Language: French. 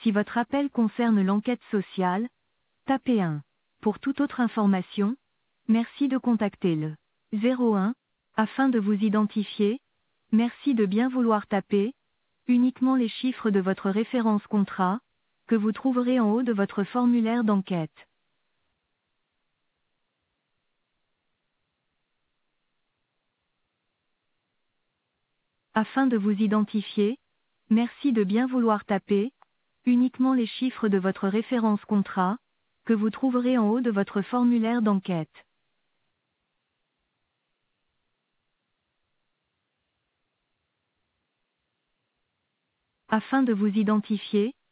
Si votre appel concerne l'enquête sociale, tapez 1. Pour toute autre information, merci de contacter le 01. Afin de vous identifier, merci de bien vouloir taper uniquement les chiffres de votre référence contrat, que vous trouverez en haut de votre formulaire d'enquête. Afin de vous identifier, merci de bien vouloir taper uniquement les chiffres de votre référence contrat, que vous trouverez en haut de votre formulaire d'enquête. Afin de vous identifier,